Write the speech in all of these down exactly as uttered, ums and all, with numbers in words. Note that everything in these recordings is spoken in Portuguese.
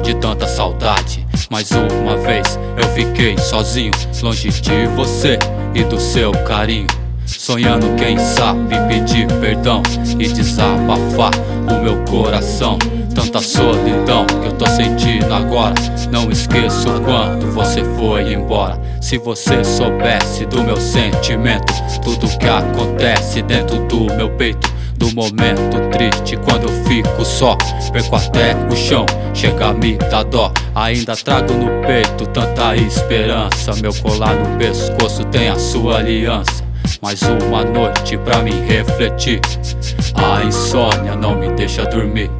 de tanta saudade. Mais uma vez eu fiquei sozinho, longe de você e do seu carinho, sonhando quem sabe pedir perdão e desabafar o meu coração. Tanta solidão que eu tô sentindo agora, não esqueço quando você foi embora. Se você soubesse do meu sentimento, tudo que acontece dentro do meu peito, do momento triste quando eu fico só, perco até o chão, chega a me dar dó. Ainda trago no peito tanta esperança, meu colar no pescoço tem a sua aliança. Mais uma noite pra me refletir, a insônia não me deixa dormir.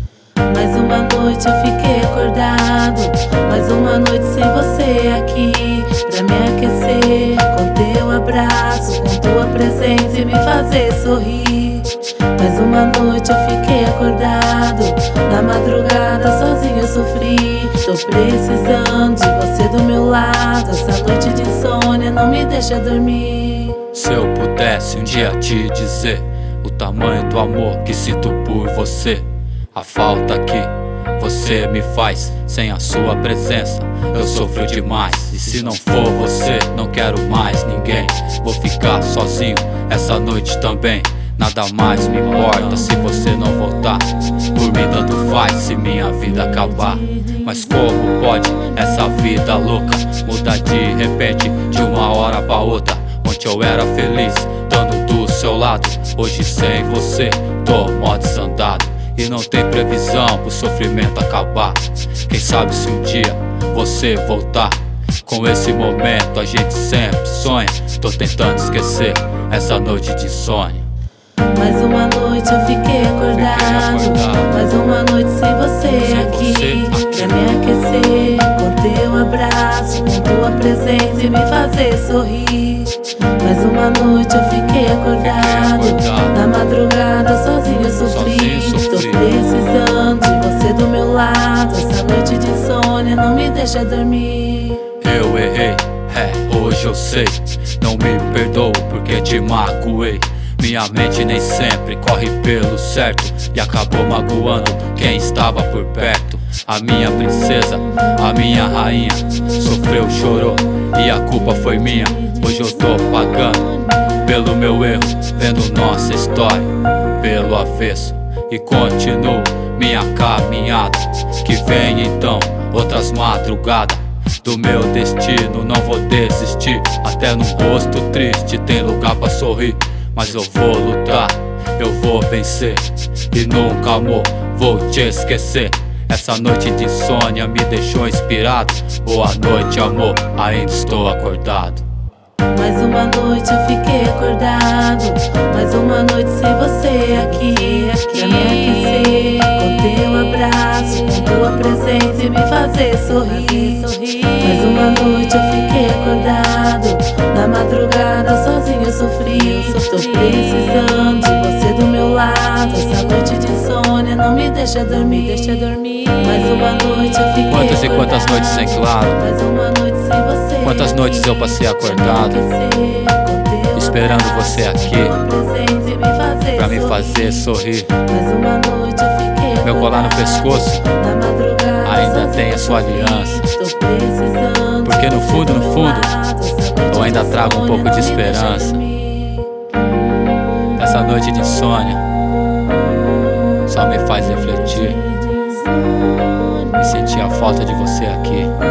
Mais uma noite eu fiquei acordado, mais uma noite sem você aqui, pra me aquecer com teu abraço, com tua presença e me fazer sorrir. Mais uma noite eu fiquei acordado, na madrugada sozinho eu sofri. Tô precisando de você do meu lado, essa noite de insônia não me deixa dormir. Se eu pudesse um dia te dizer o tamanho do amor que sinto por você, a falta que você me faz sem a sua presença, eu sofro demais. E se não for você, não quero mais ninguém. Vou ficar sozinho essa noite também. Nada mais me importa se você não voltar. Por mim tanto faz se minha vida acabar. Mas como pode essa vida louca mudar de repente, de uma hora pra outra? Ontem eu era feliz, estando do seu lado, hoje sem você tô mó desandado. E não tem previsão pro sofrimento acabar. Quem sabe se um dia você voltar. Com esse momento a gente sempre sonha. Tô tentando esquecer essa noite de insônia. Mais uma noite eu fiquei acordado, fiquei acordado. Mais uma noite sem você sem aqui, você aqui, pra me aquecer com teu abraço, com tua presença e me fazer sorrir. Mais uma noite eu fiquei acordado, fiquei acordado. Na madrugada sozinho eu sofri. Sozinho sofri. Tô precisando de você do meu lado, essa noite de insônia não me deixa dormir. Eu errei, é, hoje eu sei. Não me perdoo porque te magoei. Minha mente nem sempre corre pelo certo e acabou magoando quem estava por perto. A minha princesa, a minha rainha, sofreu, chorou e a culpa foi minha. Hoje eu tô pagando pelo meu erro, vendo nossa história pelo avesso. E continuo minha caminhada, que vem então outras madrugadas. Do meu destino não vou desistir, até no rosto triste tem lugar pra sorrir. Mas eu vou lutar, eu vou vencer, e nunca, amor, vou te esquecer. Essa noite de insônia me deixou inspirado. Boa noite, amor, ainda estou acordado. Mais uma noite eu fiquei acordado, mais uma noite sem você aqui, pra me aquecer com teu abraço, com tua presença e me fazer sorrir. Mais uma noite eu fiquei acordado, na madrugada sozinho eu sofri. Tô precisando de você do meu lado, essa noite de insônia não me deixa dormir, deixa dormir. Mais uma noite eu fiquei Quantas e quantas noites sem claro, mais uma noite sem você. Quantas noites eu passei acordado, esperando você aqui, pra me fazer sorrir. Meu colar no pescoço ainda tem a sua aliança, porque no fundo, no fundo, eu ainda trago um pouco de esperança. Essa noite de insônia só me faz refletir e sentir a falta de você aqui.